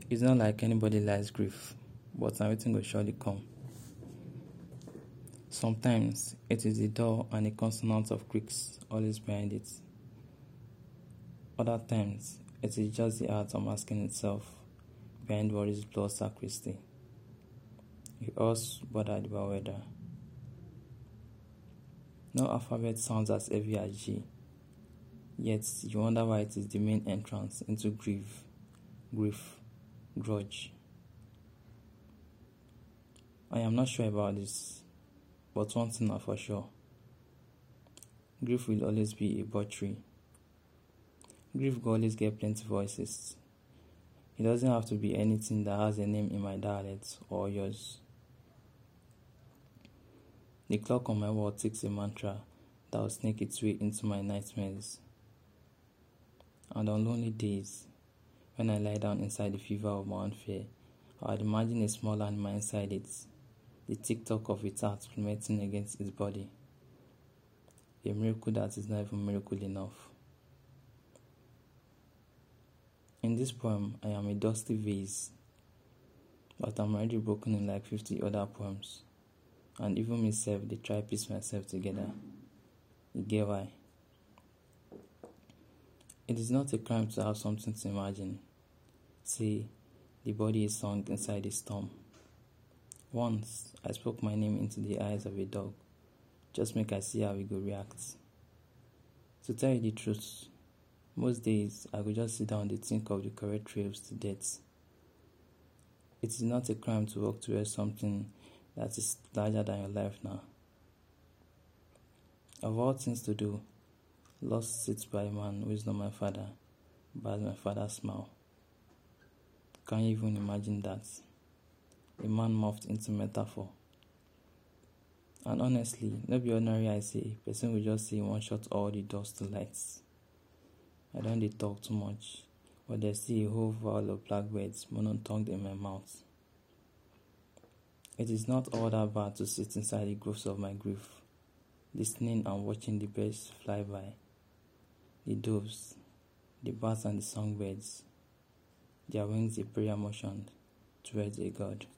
It's not like anybody likes grief, but everything will surely come. Sometimes it is the door and the consonant of creaks always behind it. Other times it is just the heart unmasking itself behind what is blood sacristy. You us bothered about weather. No alphabet sounds as heavy as G, yet you wonder why it is the main entrance into grief, grudge. I am not sure about this, but one thing are for sure. Grief will always be a butchery. Grief will always get plenty voices. It doesn't have to be anything that has a name in my dialect or yours. The clock on my wall takes a mantra that will sneak its way into my nightmares. And on lonely days, when I lie down inside the fever of my own fear, I would imagine a small animal inside it, the tick-tock of its heart plummeting against its body. A miracle that is not even miracle enough. In this poem, I am a dusty vase, but I'm already broken in like 50 other poems. And even myself, they try to piece myself together. You get why? It is not a crime to have something to imagine. Say, the body is sunk inside a storm. Once, I spoke my name into the eyes of a dog, just make I see how he go react. To tell you the truth, most days I could just sit down and think of the correct trails to death. It is not a crime to walk towards something that is larger than your life now. Of all things to do, lost sits by a man who is not my father, but has my father's smile. Can you even imagine that? A man morphed into metaphor. And honestly, not be ordinary I say, person will just say one shot all the doors to lights. I don't dey talk too much, but there's still a whole vial of blackbirds monotongued in my mouth. It is not all that bad to sit inside the grooves of my grief, listening and watching the birds fly by, the doves, the bats and the songbirds, their wings a prayer motioned towards a god.